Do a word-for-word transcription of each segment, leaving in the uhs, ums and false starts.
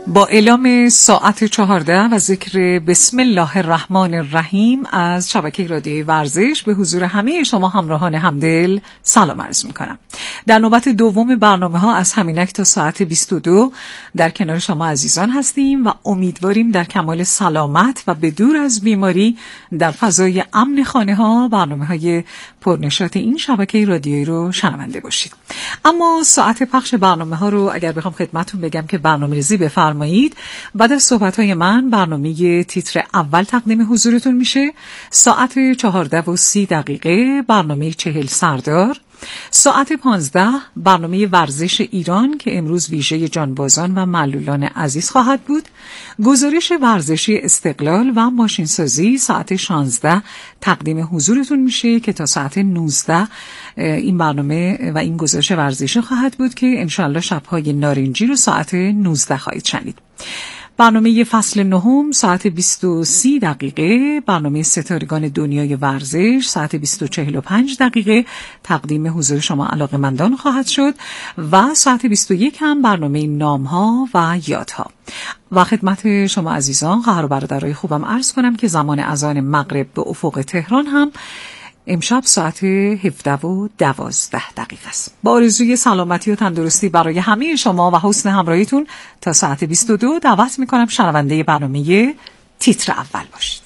با اعلام ساعت چهارده و ذکر بسم الله الرحمن الرحیم از شبکه رادیویی ورزش به حضور همه شما همراهان همدل سلام عرض میکنم. در نوبت دوم برنامه ها از همینک تا ساعت بیست و دو در کنار شما عزیزان هستیم و امیدواریم در کمال سلامت و به دور از بیماری در فضای امن خانه ها برنامه های پرنشاط این شبکه رادیویی رو شنونده باشید. اما ساعت پخش برنامه ها رو اگر بخوام خدمتتون بگم که برنامه‌ریزی بفرمایید، بعد از صحبت‌های من برنامه تیتر اول تقدیم حضورتون میشه. ساعت چهارده و سی دقیقه برنامه چهل سردار، ساعت پانزده برنامه ورزش ایران که امروز ویژه جانبازان و معلولان عزیز خواهد بود، گزارش ورزشی استقلال و ماشینسازی ساعت شانزده تقدیم حضورتون میشه که تا ساعت نوزده این برنامه و این گزارش ورزشی خواهد بود که انشالله شب‌های نارنجی رو ساعت نوزده خواهید شنید. برنامه فصل نهم ساعت بیست و سی دقیقه، برنامه ستارگان دنیای ورزش ساعت بیست و چهل و پنج دقیقه تقدیم حضور شما علاقه‌مندان خواهد شد و ساعت بیست و یک هم برنامه نام‌ها و یادها. و خدمت شما عزیزان خواهر و برادرای خوبم عرض کنم که زمان اذان مغرب به افق تهران هم امشب ساعت هفده و دوازده دقیقه است. با آرزوی سلامتی و تندرستی برای همه شما و حسن همراهیتون تا ساعت بیست و دو دعوت میکنم شنونده برنامه تیتر اول باشید.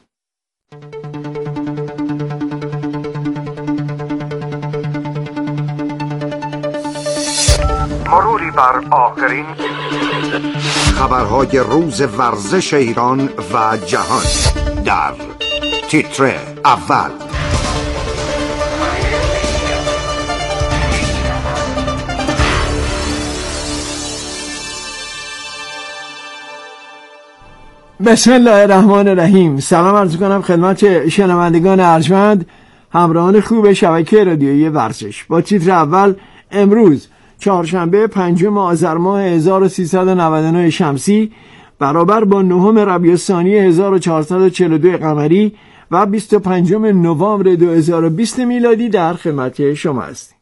مروری بر آخرین خبرهای روز ورزش ایران و جهان در تیتر اول. بسم الله الرحمن الرحیم. سلام عرض کنم خدمت شنوندگان ارجمند همراهان خوب شبکه رادیویی ورزش. با تیتر اول امروز چهارشنبه پنجم آذر ماه هزار و سیصد و نود و نه شمسی برابر با نهم ربیع الثانی هزار و چهارصد و چهل و دو قمری و بیست و پنجم نوامبر دو هزار و بیست میلادی در خدمت شما هستیم.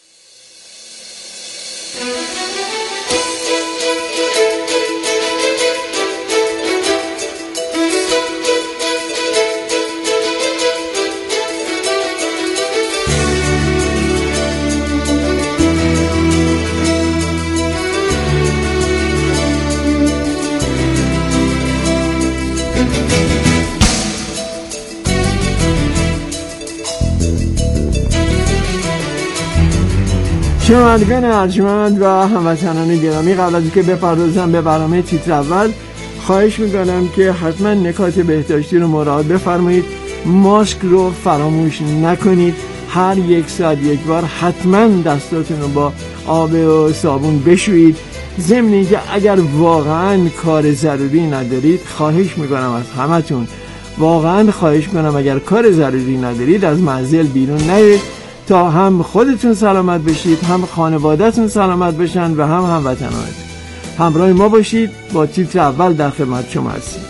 شنوندگان ارجمند و هموطنان گرامی، قبل از اینکه بپردازم به برنامه تیتر اول خواهش میکنم که حتما نکات بهداشتی رو مراعات بفرمایید. ماسک رو فراموش نکنید. هر یک ساعت یک بار حتما دستاتون رو با آب و صابون بشویید. ضمن اینکه اگر واقعا کار ضروری ندارید، خواهش میکنم از همتون، واقعا خواهش میکنم اگر کار ضروری ندارید از منزل بیرون نیایید تا هم خودتون سلامت بشید، هم خانواده‌تون سلامت بشن و هم هموطنانتون. همراه ما باشید. با تیتر اول در خدمت شما هستیم.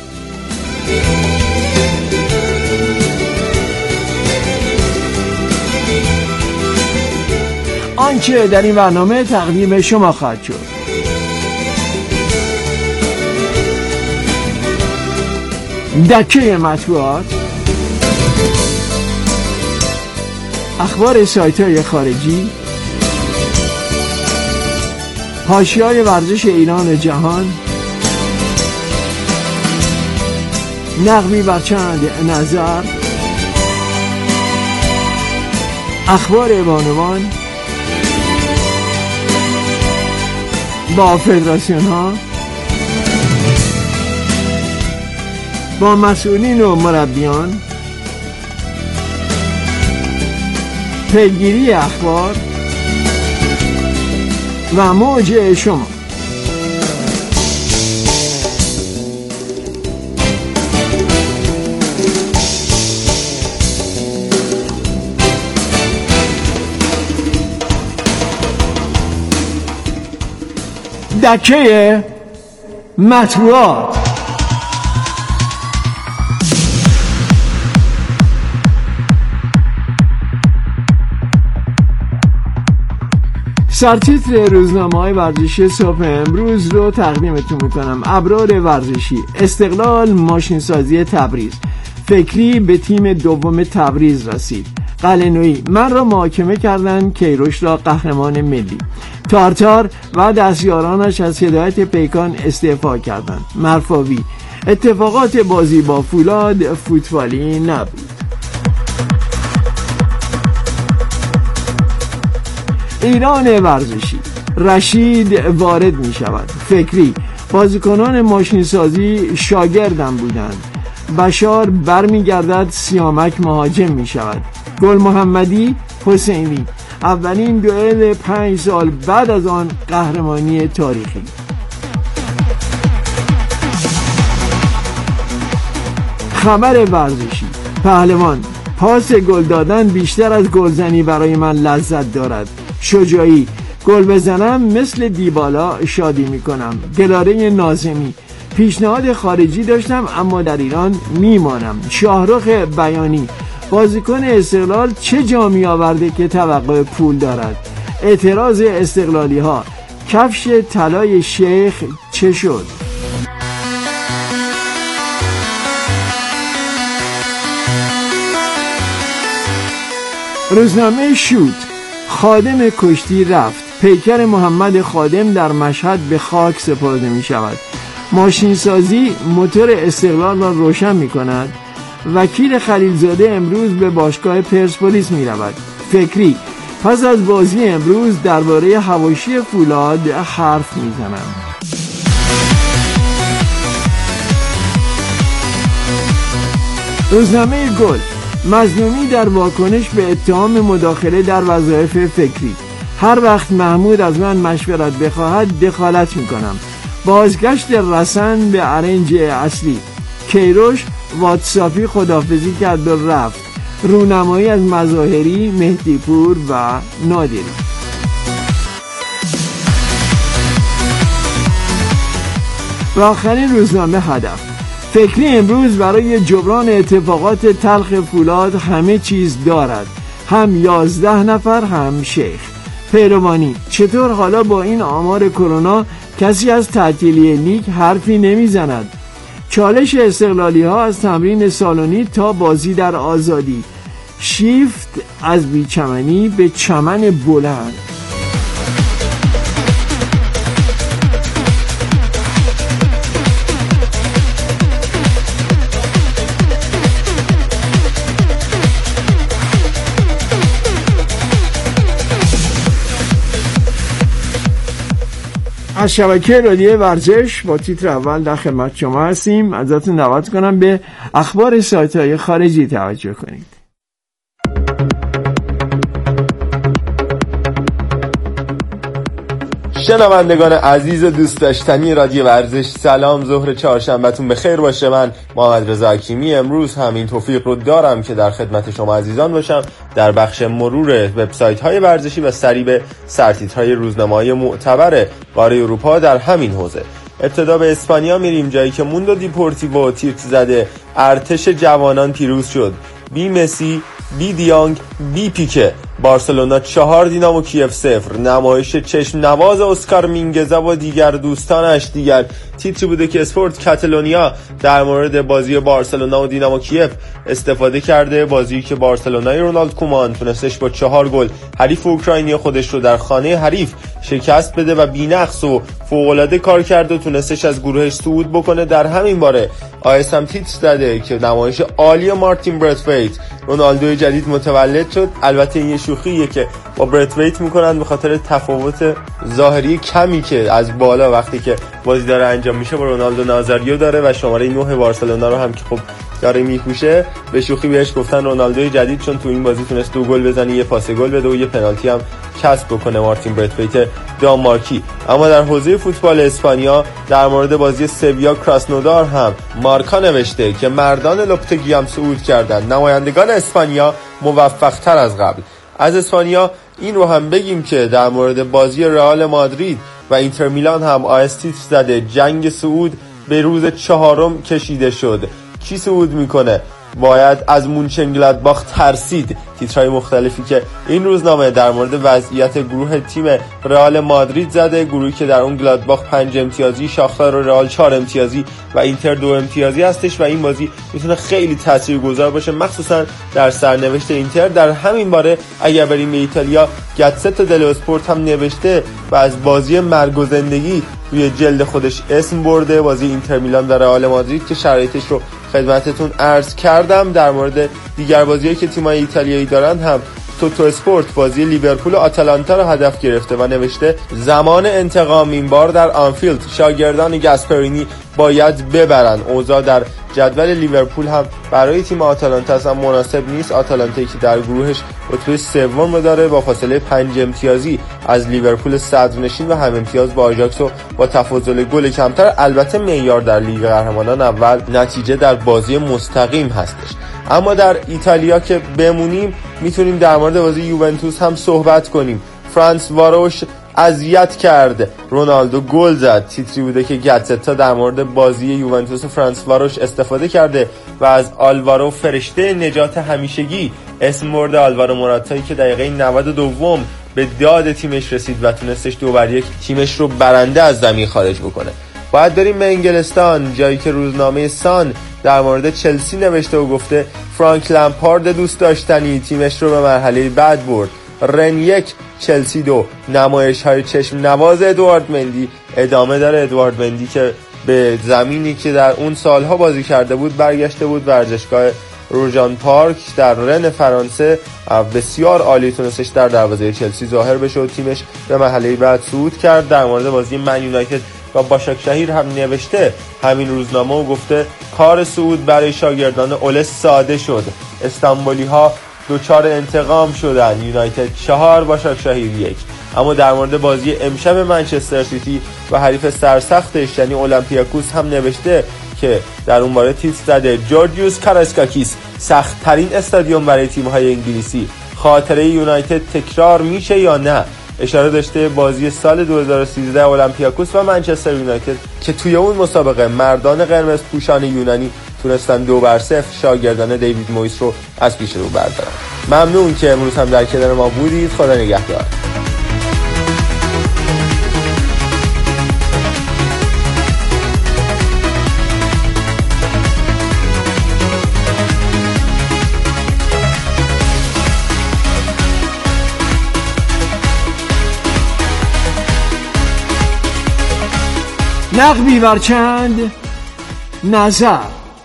آنچه در این برنامه تقدیم شما خواهد شد: دکه مطبوعات، اخبار سایت‌های خارجی، حاشیه‌های ورزش ایران و جهان، نقبی بر چند نظر، اخبار بانوان، با فدراسیون ها، با مسئولین و مربیان، پیگیری اخبار و موج شما. دکه مطبوعات. سرتیتر روزنامه‌های ورزشی صبح امروز رو تقدیمتون میکنم. ابرار ورزشی: استقلال ماشینسازی تبریز، فکری به تیم دوم تبریز رسید. قلعه‌نویی: من را محاکمه کردند، کیروش را قهرمان ملی. تارتار و دستیارانش از هدایت پیکان استعفا کردند. مرفاوی: اتفاقات بازی با فولاد فوتبالی نبود. ایران ورزشی: رشید وارد می شود. فکری: بازیکنان ماشینسازی شاگردم بودند. بشار برمی گردد، سیامک مهاجم می شود. گل محمدی حسینی: اولین دوئل پنج سال بعد از آن قهرمانی تاریخی. خبر ورزشی: پهلوان: پاس گل دادن بیشتر از گلزنی برای من لذت دارد. شجاعی: گل بزنم مثل دیبالا شادی میکنم. گلاره ناظمی: پیشنهاد خارجی داشتم اما در ایران میمانم. شاهرخ بیانی: بازیکن استقلال چه جامی آورده که توقع پول دارد. اعتراض استقلالی ها: کفش طلای شیخ چه شد؟ روزنامه شوت: خادم کشتی رفت. پیکر محمد خادم در مشهد به خاک سپرده می شود. ماشینسازی موتور استقلال را روشن می کند. وکیل خلیلزاده امروز به باشگاه پرسپولیس می رود. فکری: پس از بازی امروز درباره حواشی فولاد حرف می زنم. روزنامه گل: مظلومی در واکنش به اتهام مداخله در وظایف فکری. هر وقت محمود از من مشورت بخواهد دخالت میکنم. بازگشت رسن به ارنج اصلی. کیروش واتساپی خداحافظی کرد و رفت. رونمایی از مظاهری، مهدیپور و نادری. و آخرین روزنامه هدف: فکری امروز برای جبران اتفاقات تلخ فولاد همه چیز دارد، هم یازده نفر هم شیخ. پیروانی: چطور حالا با این آمار کرونا کسی از تعطیلی لیگ حرفی نمیزند؟ چالش استقلالی ها از تمرین سالونی تا بازی در آزادی. شیفت از بیچمنی به چمن بلند. از شبکه رادیو ورزش با تیتر اول در خدمت شما هستیم. ازتون دعوت کنم به اخبار سایت‌های خارجی توجه کنید. شنوندگان عزیز و دوست داشتنی رادیو ورزش، سلام، ظهر چهارشنبهتون بخیر باشه. من محمد رضا حکیمی امروز همین توفیق رو دارم که در خدمت شما عزیزان باشم در بخش مرور وبسایت‌های ورزشی و سری به سرتیترهای روزنامه‌های معتبر قاره اروپا در همین حوزه. ابتدا به اسپانیا میریم، جایی که موندو دیپورتیوو تیتر زده ارتش جوانان پیروز شد. بی مسی، بی دیانگ، بی پیکه. بارسلونا چهار، دینامو کیف صفر. نمایش چشم نواز اسکار مینگزا و دیگر دوستانش. دیگر تیتری بوده که اسپورت کاتالونیا در مورد بازی بارسلونا و دینامو کیف استفاده کرده. بازی که بارسلونای رونالد کومان تونستش با چهار گل حریف اوکراینی خودش رو در خانه حریف شکست بده و بی‌نقص و فوق‌العاده کار کرد و تونستش از گروهش صعود بکنه. در همین باره آیس هم تیتر زده که نمایش عالی مارتین برتویت، رونالدوی جدید متولد شد. البته این شوخیه که با برتویت میکنن به خاطر تفاوت ظاهری کمی که از بالا وقتی که بازی داره انجام میشه با رونالدو نازاریو داره و شماره نه بارسلونا رو هم که خب داره میپوشه. به شوخی بهش گفتن رونالدوی جدید، چون تو این بازی تونست دو گل بزنه، یه پاس گل بده و یه پنالتی هم کسب بکنه مارتین برتویت دانمارکی. اما در حوزه فوتبال اسپانیا در مورد بازی سویا کراسنودار هم مارکا نوشته که مردان لوپتگی هم صعود کردند. نمایندگان اسپانیا موفق تر از قبل. از اسپانیا این رو هم بگیم که در مورد بازی رئال مادرید و اینتر میلان هم آیستیت زده جنگ صعود به روز چهارم کشیده شد. کی صعود میکنه؟ باید از مونچنگلادباخ ترسید. تیترهای مختلفی که این روزنامه در مورد وضعیت گروه تیم رئال مادرید زده، گروهی که در اون گلادباخ پنج امتیازی، شاختار و رئال چهار امتیازی و اینتر دو امتیازی هستش و این بازی میتونه خیلی تاثیرگذار باشه، مخصوصا در سرنوشت اینتر. در همین باره اگر بریم به ایتالیا، گاتزتا دلو اسپورت هم نوشته و از بازی مرگ و زندگی روی جلد خودش اسم برده، بازی اینتر میلان و رئال مادرید که شرایطش رو خدمتتون عرض کردم. در مورد دیگر بازی‌هایی که تیم‌های ایتالیایی دارن هم توتو اسپورت بازی لیورپول و آتالانتا رو هدف گرفته و نوشته زمان انتقام این بار در آنفیلد، شاگردان گاسپرینی باید ببرن. اوضاع در جدول لیورپول هم برای تیم آتالانتا اصلا مناسب نیست. آتالانتایی که در گروهش رتبه سوم رو داره با فاصله پنج امتیازی از لیورپول صدرنشین و هم امتیاز با آژاکس و با تفاضل گل کمتر. البته معیار در لیگ قهرمانان اول نتیجه در بازی مستقیم هستش. اما در ایتالیا که بمونیم میتونیم در مورد بازی یوونتوس هم صحبت کنیم. فرانس واروش اذیت کرد، رونالدو گل زد. تیتری بوده که گاتزتا در مورد بازی یوونتوس فرانس واروش استفاده کرده و از آلوارو فرشته نجات همیشگی اسم برده. آلوارو مراتایی که دقیقه نود و دو به داد تیمش رسید و تونستش دو بر یک تیمش رو برنده از زمین خارج بکنه. باید بریم به انگلستان، جایی که روزنامه سان در مورد چلسی نوشته و گفته فرانک لمپارد دوست داشتنی تیمش رو به مرحله بعد برد. رن یک چلسی دو. نمایش های چشم نواز ادوارد مندی ادامه داره. ادوارد مندی که به زمینی که در اون سالها بازی کرده بود برگشته بود، ورزشگاه روژان پارک در رن فرانسه، بسیار عالی تونستش در دروازه چلسی ظاهر بشه و تیمش به مرحله بعد صعود کرد. در مورد بازی من یونایتد و باشاکشهیر هم نوشته همین روزنامه و گفته کار صعود برای شاگردان اول ساده شد. استانبولی ها دوچار انتقام شدن، یونایتد چهار باشاکشهیر یک. اما در مورد بازی امشب منچستر سیتی و حریف سرسختش یعنی اولمپیاکوس هم نوشته که در اون باره تیتر زده جورجیوس کاراسکاکیس سخت ترین استادیوم برای تیم های انگلیسی، خاطره یونایتد تکرار میشه یا نه. اشاره داشته بازی سال دو هزار و سیزده اولمپیاکوس و منچستر یونایتد که توی اون مسابقه مردان قرمز پوشان یونانی تونستن دو بر صفر شاگردان دیوید مویس رو از پیش رو بردارن. ممنون که امروز هم در کنار ما بودید. خدا نگهدار. نقبی بر چند نظر.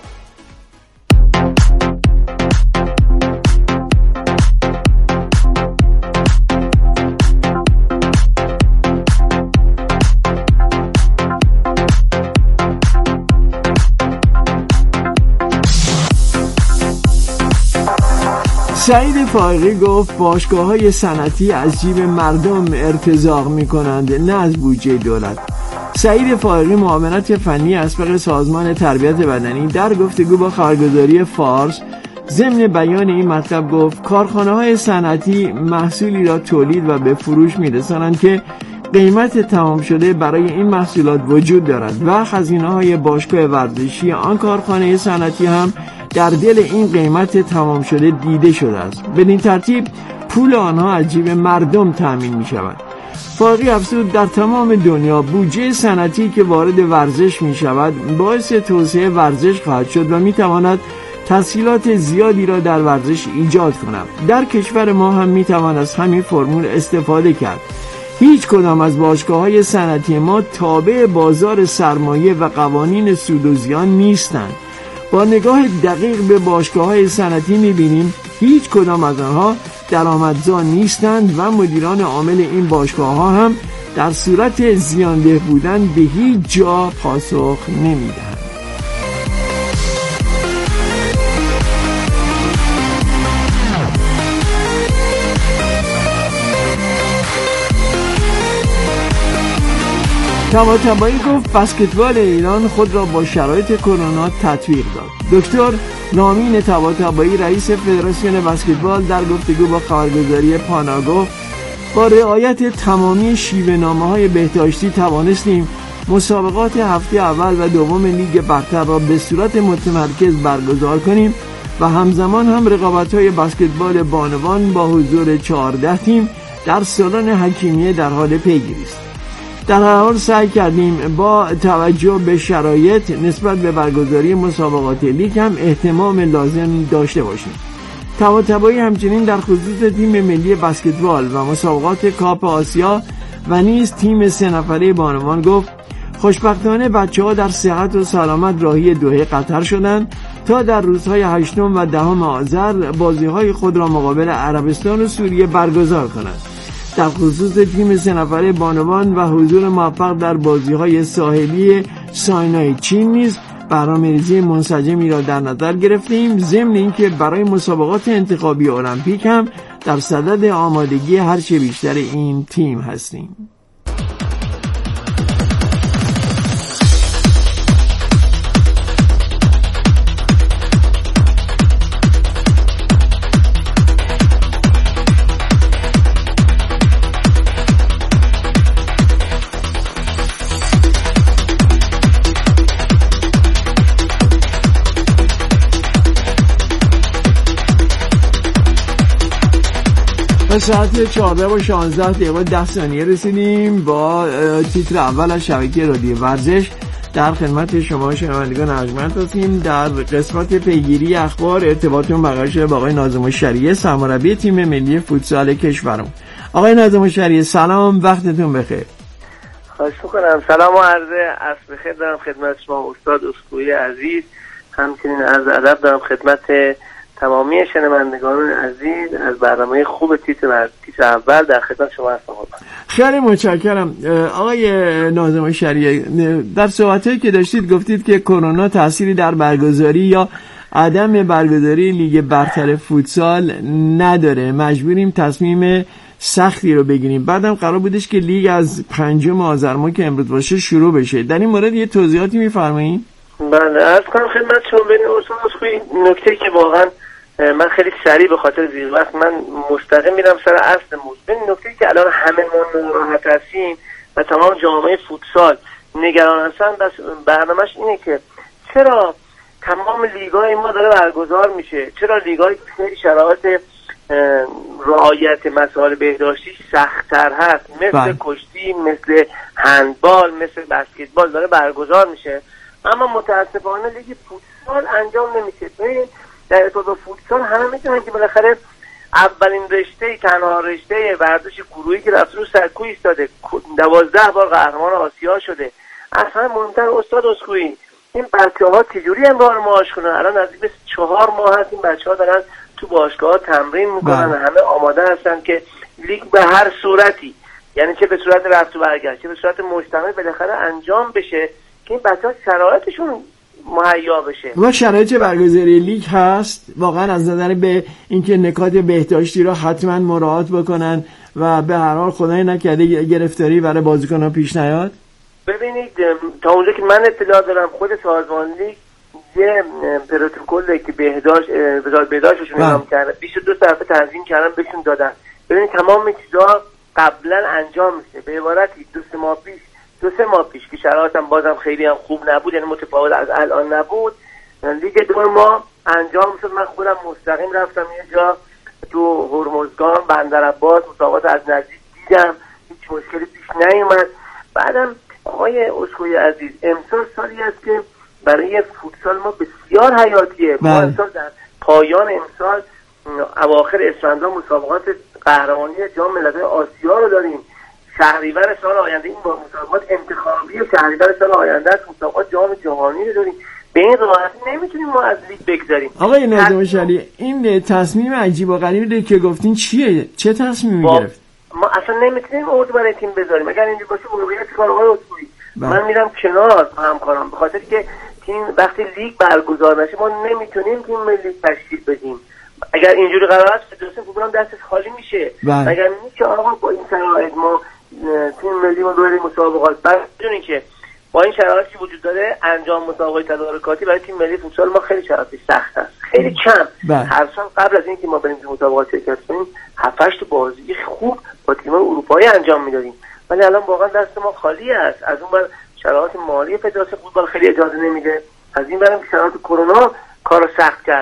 سعید فائقی گفت باشگاه‌های صنعتی از جیب مردم ارتزاق می‌کنند نه از بودجه دولت. سعید فائقی معاونت فنی اسبق سازمان تربیت بدنی در گفتگو با خبرگزاری فارس ضمن بیان این مطلب گفت کارخانه‌های صنعتی محصولی را تولید و به فروش می‌رسانند که قیمت تمام شده برای این محصولات وجود دارد و هزینه‌های باشگاه ورزشی آن کارخانه صنعتی هم در دل این قیمت تمام شده دیده شده است. بدین ترتیب پول آنها از جیب مردم تامین می‌شود. فائقی افزود در تمام دنیا بودجه صنعتی که وارد ورزش می شود باعث توسعه ورزش خواهد شد و می تواند تسهیلات زیادی را در ورزش ایجاد کند. در کشور ما هم می توان از همین فرمول استفاده کرد. هیچ کدام از باشگاه‌های صنعتی ما تابع بازار سرمایه و قوانین سود و زیان نیستند. با نگاه دقیق به باشگاه‌های صنعتی می بینیم هیچ کدام از آنها درآمدزا نیستند و مدیران عامل این باشگاه‌ها هم در صورت زیانده بودن به هیچ جا پاسخ نمیدهند. طباطبایی گفت بسکتبال ایران خود را با شرایط کرونا تطبیق داد. دکتر نامین طباطبایی رئیس فدراسیون بسکتبال در گفتگو با خبرگزاری پانا گفت با رعایت تمامی شیوه‌نامه‌های بهداشتی توانستیم مسابقات هفته اول و دوم لیگ برتر را به صورت متمرکز برگزار کنیم و همزمان هم رقابت‌های بسکتبال بانوان با حضور چهارده تیم در سالن حکیمیه در حال پیگیری است. در هر حال سعی کردیم با توجه به شرایط نسبت به برگزاری مسابقات لیگ هم اهتمام لازم داشته باشیم. طباطبایی همچنین در خصوص تیم ملی بسکتبال و مسابقات کاپ آسیا و نیز تیم سه نفره بانوان گفت خوشبختانه بچه‌ها در صحت و سلامت راهی دوحه قطر شدند تا در روزهای هشتم و دهم آذر بازی‌های خود را مقابل عربستان و سوریه برگزار کنند. در خصوص تیم سه نفره بانوان و حضور موفق در بازی‌های ساحلی ساینای چین نیز برنامه‌ریزی منسجمی را در نظر گرفتیم، ضمن اینکه برای مسابقات انتخابی المپیک هم در صدد آمادگی هرچه بیشتر این تیم هستیم. به ساعت چهارده و شانزده دقیقه و ده ثانیه رسیدیم. با تیتر اول از شبکه رادیو ورزش در خدمت شما شنوندگان ارجمند هستیم. در قسمت پیگیری اخبار ارتباطمون برقرار شده با آقای ناظم الشریعه، سرمربی تیم ملی فوتسال کشورمون. آقای ناظم الشریعه سلام، وقتتون بخیر. خواهش می‌کنم. سلام و عرض عصر بخیر دارم خدمت شما استاد اسکوئی عزیز، همچنین عرض ادب دارم خدمت تمامی شنوندگان عزیز از برنامه خوب تیتر تیتر اول در خدمت شما هستم. خیلی متشکرم. آقای ناظم الشریعه، در صحبتایی که داشتید گفتید که کرونا تأثیری در برگزاری یا عدم برگزاری لیگ برتر فوتسال نداره، مجبوریم تصمیم سختی رو بگیریم. بعدم قرار بودش که لیگ از پنجم آذر ماه که امروز باشه شروع بشه. در این مورد یه توضیحاتی می‌فرمایید؟ بله، عرض کنم خدمت شما ببینید استاد اسکوئی، نکته که واقعا من خیلی سریع به خاطر زیر وقت من مستقیم میرم سر اصل موضوع. نکته که الان همه ما ناراحت هستیم و تمام جامعه فوتسال نگران هستن بس برنامه‌اش اینه که چرا تمام لیگ‌های ما داره برگزار میشه، چرا لیگ‌های خیلی شرایط رعایت مسائل بهداشتی سخت‌تر هست، مثل بله. کشتی، مثل هندبال، مثل بسکتبال داره برگزار میشه، اما متاسفانه لیگ فوتسال انجام نمیشه. ببین در ارتباط با فوتسال همه میدونن که بالاخره اولین رشته تنها رشته ورزش گروهی که رفت رو سرکوی ایستاده، دوازده بار قهرمان آسیا شده. اصلا مهمتر استاد اسکوئی این بچه‌ها چجوری امرار معاش کنن؟ الان نزدیک به چهار ماه هست این بچه‌ها دارن تو باشگاه‌ها تمرین میکنن، بله. همه آماده هستن که لیگ به هر صورتی، یعنی چه به صورت رفت و برگشت چه به صورت مجتمع بالاخره انجام بشه که این بچه‌ها شرایطشون مهیا بشه. و شرایط برگزاری لیگ هست واقعا از نظر به اینکه نکات بهداشتی را حتما مراعات بکنن و به هر حال خدای نکرده گرفتاری برای بازیکن‌ها پیش نیاد. ببینید تا اونجا که من اطلاع دارم خود سازمان لیگ یه پروتکل که بهداشت وزارت بهداشتشون اعلام کرده بیست و دو صفحه تنظیم کردن بهشون دادن. ببینید تمام چیزا قبلا انجام میشه. به عبارتی دو سه ماه پیش دو سه ماه پیش که شرایطم بازم خیلی هم خوب نبود، یعنی متفاوت از الان نبود، لیگ دو ماه انجام شد. من خودم مستقیم رفتم یه جا تو هرمزگان بندرعباس مسابقات از نزدیک دیدم، هیچ مشکلی پیش نیومد. بعدم آقای اسکوئی عزیز امسال سالی است که برای فوتسال ما بسیار حیاتیه. ما امسال در پایان امسال اواخر اسفند مسابقات قهرمانی جام ملت‌های آسیا رو داریم. شهریور سال آینده این با مسابقات انتخابی شهریور سال آینده مسابقات جام جهانی رو داریم. به این راحتی نمیتونیم ما از لیگ بگذاریم. آقای ناظم الشریعه این تصمیم عجیب و غریبی که گفتین چیه؟ چه تصمیمی گرفت؟ ما اصلا نمیتونیم اردو برای تیم بذاریم. اگر اینجوری باشه واقعیت کار آقای اسکوئی من میرم کنار همکارم، به خاطر که تیم وقتی لیگ برگزار نشه ما نمیتونیم تیم ملی تشکیل بدیم. اگر اینجوری قرار است فدراسیون فوتبال دستش خالی میشه. اگر میشه آقا با این شرایط ما تیم ملی ما برای مسابقات بدونین که با این شرایطی که وجود داره انجام مسابقات تدارکاتی برای تیم ملی فوتسال ما خیلی شرایطش سخت است، خیلی کم. هر سال قبل از اینکه ما بریم تو مسابقات شرکت کنیم هفت هشت بازی خوب با تیم‌های اروپایی انجام میدادیم، ولی الان واقعا دست ما خالی است. از اون بر شرایط مالی فدراسیون فوتبال خیلی اجازه نمیده، از این برم که شرایط کرونا کارو سخت کرده.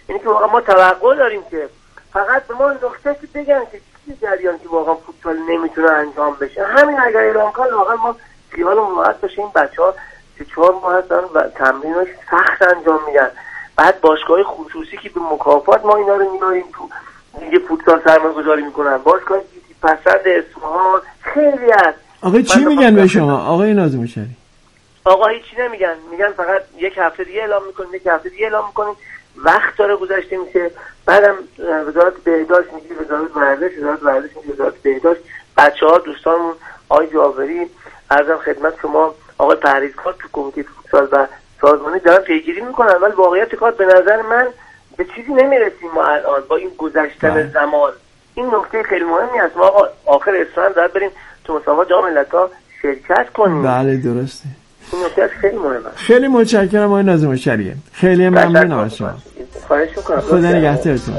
یعنی که واقعا ما توقع داریم که فقط به ما نکته که بگن که چیزی جریان که واقعا فوتبال نمیتونه انجام بشه، همین اگر اعلام کنن واقعا ما خیالمون راحت باشه. این بچه‌ها سه چهار ماه هستن و تمریناش سخت انجام میدن، بعد باشگاه خصوصی که به مکافات ما اینا رو میاریم تو دیگه فوتبال سرمایه‌گذاری میکنن، باشگاه دیدی پسند اصفهان خیلی هست. آقا چی میگن به شما آقای ناظم شریف؟ آقا هیچی نمیگن، میگن فقط یک هفته دیگه اعلام میکنیم، یک هفته دیگه اعلام میکنیم، وقت داره گذشته میشه. بعدم وزارت بهداشت میگه وزارت ورزش، وزارت ورزش میگه وزارت بهداشت. بچه‌ها دوستانمون آقای جاوری عرضم خدمت شما آقای پرهیزکار تو کمیته فوتبال و سازمانی دارن پیگیری میکنن، ولی واقعیت کار به نظر من به چیزی نمیرسیم ما الان با این گذشتن زمان. این نکته خیلی مهمی است. ما آقا آخر اسفند باید بریم تو مسابقات جام ملت‌ها شرکت کنیم. بله درسته. این نکته خیلی مهمه. خیلی متشکرم آقای ناظم شریف. خیلی ممنونم از شما. خواهش می‌کنم. خدا نگهدارتون.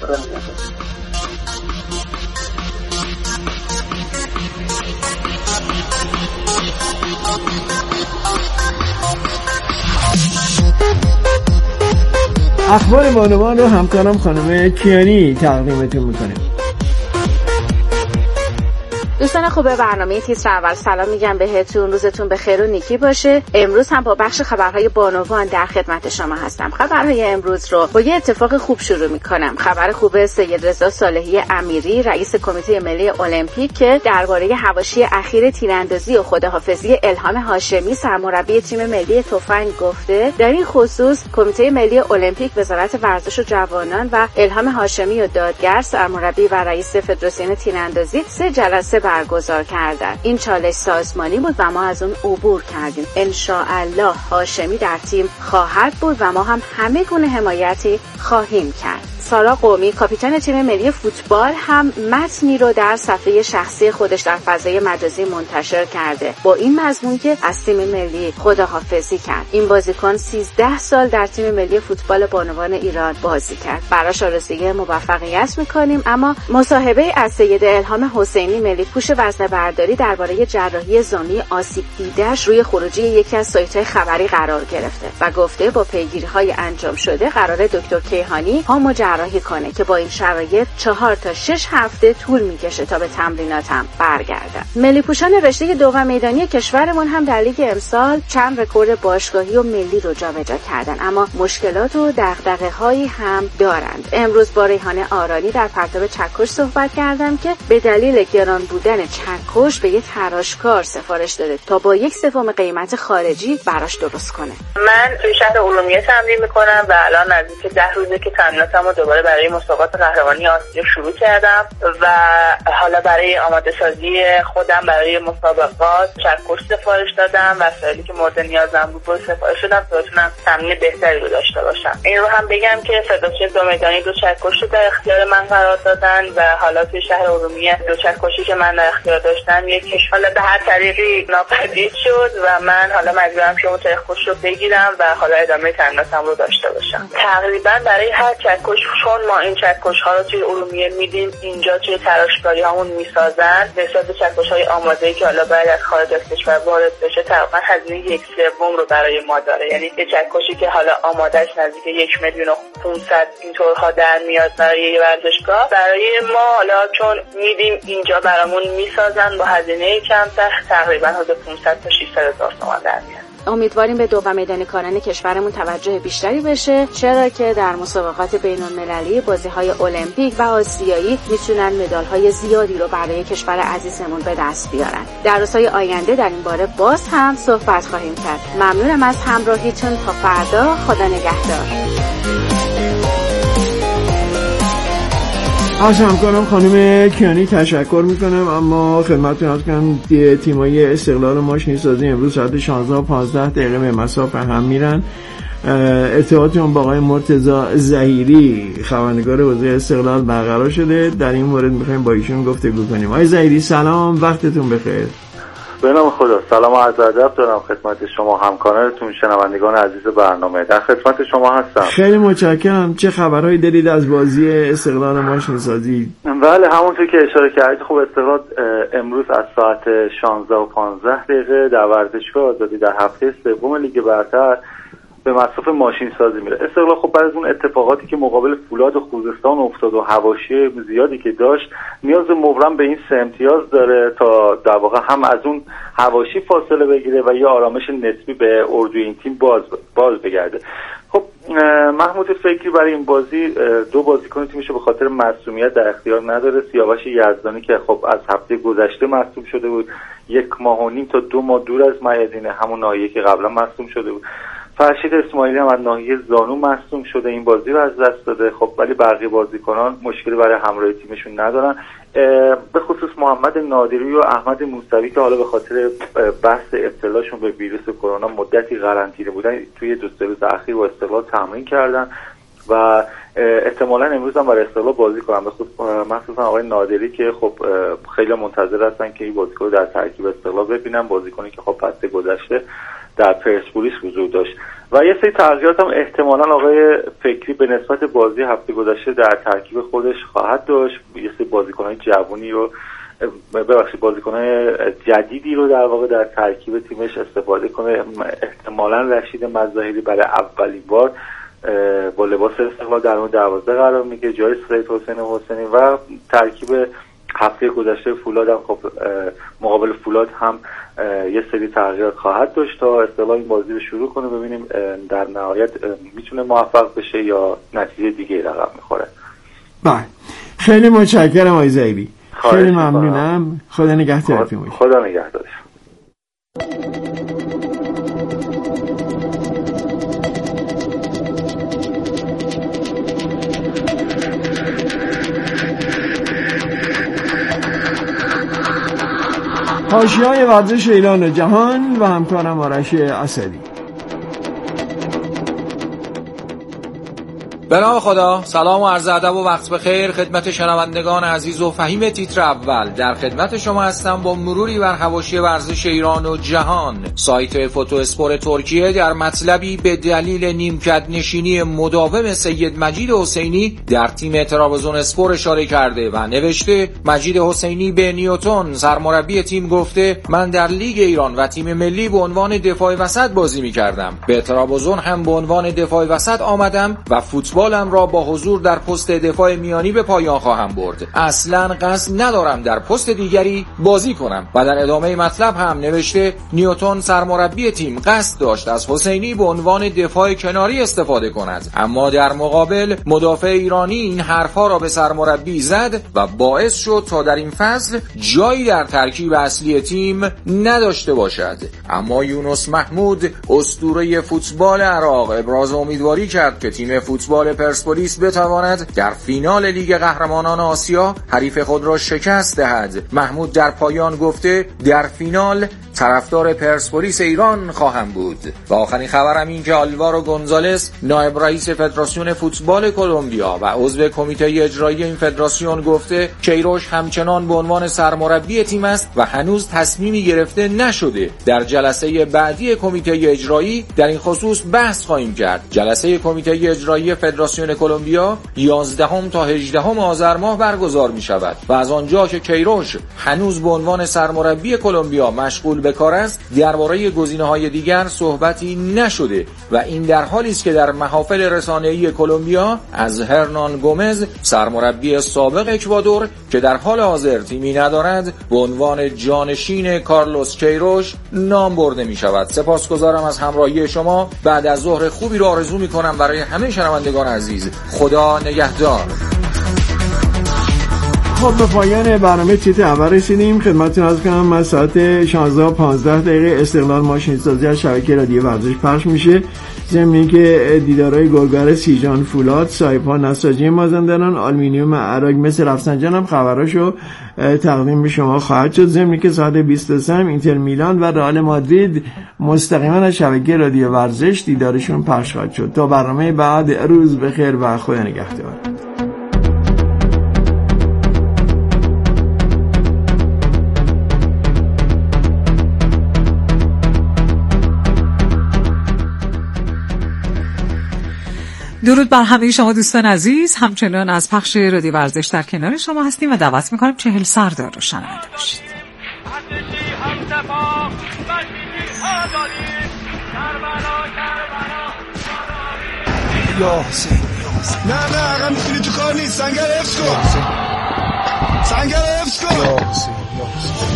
اخبار بانوان رو همکارم خانم کیانی تقدیمتون میکنه. دوستان خوب برنامه تیتر اول سلام میگم بهتون، روزتون بخیر و نیکی باشه. امروز هم با بخش خبرهای بانوان در خدمت شما هستم. خبرهای امروز رو با یه اتفاق خوب شروع میکنم. خبر خوب سید رضا صالحی امیری رئیس کمیته ملی المپیک که درباره حواشی اخیر تیراندازی و خداحافظی الهام هاشمی سرمربی تیم ملی تفنگ گفته. در این خصوص کمیته ملی المپیک، وزارت ورزش و جوانان و الهام هاشمی و دادگر سرمربی و رئیس فدراسیون تیراندازی سه جلسه برگزار کردند. این چالش سازمانی بود و ما از اون عبور کردیم. ان شاء الله هاشمی در تیم خواهد بود و ما هم همه گونه حمایتی خواهیم کرد. سارا قومی کاپیتان تیم ملی فوتبال هم متنی رو در صفحه شخصی خودش در فضای مجازی منتشر کرده با این مضمون که از تیم ملی خداحافظی کرد. این بازیکن سیزده سال در تیم ملی فوتبال بانوان ایران بازی کرد. براش آرزوی موفقیت میکنیم. اما مصاحبه از سید الهام حسینی ملی پوش وزنه برداری درباره جراحی زانوی آسیب دیده‌اش روی خروجی یکی از سایت‌های خبری قرار گرفته و گفته با پیگیری‌های انجام شده قراره دکتر کیهانی ها جراحی کنه که با این شرایط چهار تا شش هفته طول میکشه تا به تمریناتم برگردن. ملی پوشان رشته دوم میدانی کشورمون هم در لیگ امسال چند رکورد باشگاهی و ملی رو جابجا کردن، اما مشکلات و دغدغه‌هایی هم دارند. امروز با ریحانه آرانی در پرتاب چکش صحبت کردم که به دلیل گران بودن چکش به یه تراشکار سفارش داده تا با یک سوم قیمت خارجی براش درست کنه. من توی شهر ارومیه تمرین میکنم و الان نزدیک ده روزه که تمریناتمو دوباره برای مسابقات قهرمانی آسیا شروع کردم و حالا برای آماده سازی خودم برای مسابقات چکش سفارش دادم و وسایلی که مورد نیازم بود رو سفارش دادم تا بتونم تمرین بهتری رو داشته باشم. این رو هم بگم که فدراسیون دو میدانی دو چکش رو در اختیار من قرار دادن و حالا توی شهر ارومیه دو چکشی که من در اختیار داشتم یک حالا به هر طریقی ناپدید شد و من حالا مجبورم که اون چکش رو بگیرم و حالا ادامه تمریناتم رو داشته باشم. تقریبا برای هر چکش، چون ما این چکش ها رو توی ارومیه میدیم اینجا توی تراشکاری هامون میسازن، نسبت به چکش های آماده‌ای که حالا باید از خارج از کشور وارد بشه تقریبا هزینه یک سوم رو برای ما داره. یعنی یه چکشی که حالا آمادهش نزدیک یک میلیون و پانصد اینطورها در میاد برای یه ورزشگاه، برای ما حالا چون میدیم اینجا برامون میسازن با هزینه کمتر تقریبا حدود پانصد تا ششصد هزار تومان در میاد. امیدواریم به دوم میدانیکاران کشورمون توجه بیشتری بشه، چرا که در مسابقات بین‌المللی، بازی‌های المپیک و آسیایی میتونن مدال‌های زیادی رو برای کشور عزیزمون به دست بیارن. در روزهای آینده در این باره باز هم صحبت خواهیم کرد. ممنونم از همراهیتون. تا فردا، خدا نگهدار. از همکارم خانم کیانی تشکر میکنم. اما خدمتتون عرض کنم تیمای استقلال ماشین سازی امروز ساعت شانزده و پانزده دقیقه به مسافه هم میرن. ارتباطمون با آقای مرتضی ظهیری خبرنگار حوزه استقلال برقرار شده. در این مورد میخوایم با ایشون گفتگو کنیم. آقای ظهیری سلام، وقتتون بخیر. به نام خدا، سلام و عرض ادب دارم خدمت شما همکارانتون، شنوندگان عزیز برنامه. در خدمت شما هستم. خیلی متشکرم. چه خبرهایی دارید از بازی استقلال ماشین سازی؟ بله، همونطور که اشاره کردید، خب استقلال امروز از ساعت شانزده و پانزده دقیقه در ورزشگاه آزادی در هفته سوم لیگ برتر به مصرف ماشین سازی میره. استقلال خب بعد از اون اتفاقاتی که مقابل فولاد و خوزستان افتاد و حواشی زیادی که داشت، نیاز مبرم به این سه امتیاز داره تا در واقع هم از اون حواشی فاصله بگیره و یه آرامش نسبی به اردوی این تیم باز باز بگرده. خب محمود فکری برای این بازی دو بازیکن تیمشو به خاطر معصومیت در اختیار نداره. سیاوش یزدانی که خب از هفته گذشته مصدوم شده بود، یک ماه و نیم تا دو ماه دور از میادین، همون ناحیه که قبلا مصدوم شده بود. فرشید اسماعیلی هم از ناحیه زانو مصدوم شده، این بازی رو از دست داده. خب ولی بقیه بازیکنان مشکلی برای همراهی تیمشون ندارن، به خصوص محمد نادری و احمد موسوی که حالا به خاطر بحث ابتلاشون به ویروس کرونا مدتی قرنطینه بودن، توی دو سه روز اخیر با استقلال تمرین کردن و احتمالاً امروز هم برای استقلال بازی کنن، مخصوصا آقای نادری که خب خیلی منتظر هستن که این بازیکن رو در ترکیب استقلال ببینن، بازیکنی که خب فصل گذشته در پرسپولیس حضور داشت. و یه سری تغییرات هم احتمالاً آقای فکری به نسبت بازی هفته گذشته در ترکیب خودش خواهد داشت. یه سری بازیکن‌های جوونی رو ببخشید بازیکن‌های جدیدی رو در واقع در ترکیب تیمش استفاده کنه. احتمالاً رشید مظاهری برای اولین بار با لباس استقلال در اون دوازده قرار میگیره جای سید حسین حسینی و ترکیب هفته گذشته فولاد هم خب مقابل فولاد هم یه سری تغییرات خواهد داشت تا استقلال این بازی رو شروع کنه، ببینیم در نهایت میتونه موفق بشه یا نتیجه دیگه رقم میخوره. بله خیلی متشکرم آقای زیبی، خیلی ممنونم. خدا نگهدارتون باشه. خدا نگهدارش. حاشیه‌های ورزش ایران و جهان و همکارم آرش اسدی. به نام خدا، سلام و عرض ادب و وقت بخیر خدمت شنوندگان عزیز و فهیم تیتر اول. در خدمت شما هستم با مروری بر حواشی ورزش ایران و جهان. سایت فوتو اسپور ترکیه در مطلبی به دلیل نیمکت نشینی مداوم سید مجید حسینی در تیم ترابزون اسپور اشاره کرده و نوشته: مجید حسینی به نیوتن سرمربی تیم گفته من در لیگ ایران و تیم ملی به عنوان دفاع وسط بازی می‌کردم. به ترابزون هم به عنوان دفاع وسط آمدم و فوتبال بالم را با حضور در پست دفاع میانی به پایان خواهم برد. اصلاً قصد ندارم در پست دیگری بازی کنم. و در ادامه مطلب هم نوشته نیوتن سرمربی تیم قصد داشت از حسینی به عنوان دفاع کناری استفاده کند، اما در مقابل مدافع ایرانی این حرفا را به سرمربی زد و باعث شد تا در این فصل جایی در ترکیب اصلی تیم نداشته باشد. اما یونس محمود اسطوره فوتبال عراق ابراز امیدواری کرد که تیم فوتبال پرسپولیس بتواند در فینال لیگ قهرمانان آسیا حریف خود را شکست دهد. محمود در پایان گفته در فینال طرفدار پرسپولیس ایران خواهم بود. و آخرین خبرم این که آلوارو گونزالس نایب رئیس فدراسیون فوتبال کلمبیا و عضو کمیته اجرایی این فدراسیون گفته کیروش همچنان به عنوان سرمربی تیم است و هنوز تصمیمی گرفته نشده. در جلسه بعدی کمیته اجرایی در این خصوص بحث خواهیم کرد. جلسه کمیته اجرایی فدراسیون کلمبیا یازدهم تا هجدهم آذر ماه برگزار می شود و از آنجا که کیروش هنوز به عنوان سرمربی کلمبیا مشغول به کار است درباره گزینه‌های دیگر صحبتی نشده و این در حالی است که در محافل رسانه‌ای کلمبیا از هرنان گومز سرمربی سابق اکوادور که در حال حاضر تیمی ندارد به عنوان جانشین کارلوس کیروش نام برده می شود. سپاسگزارم از همراهی شما. بعد از ظهر خوبی را آرزو می کنم برای همه شنوندگان عزیز. خدا نگهدار. خب به پایان برنامه تیتر اول رسیدیم. خدمتتون عرض کنم من ساعت شانزده و پانزده دقیقه استقلال ماشین سازی از شبکه رادیو ورزش پخش میشه. ضمن که دیدارهای گلگار سیجان فولاد، سایپا نساجی مازندران، آلومینیوم عراق مثل رفسنجان هم خبراشو تقدیم به شما خواهد شد. ضمن که ساعت بیست و سه اینتر میلان و رئال مادرید مستقیما از شبکه رادیو ورزش دیدارشون پخش خواهد شد. تا برنامه بعد روز بخیر و خدا نگهدار. درود بر همه شما دوستان عزیز. همچنان از پخش رادیو ورزش در کنار شما هستیم و دعوت میکنیم چهل سردار رو شنونده باشید. کربلا کربلا یا حسین نه نه عقب میتونی تو کار نیست. سنگر حفظ کن، سنگر حفظ کن. یا حسین یا حسین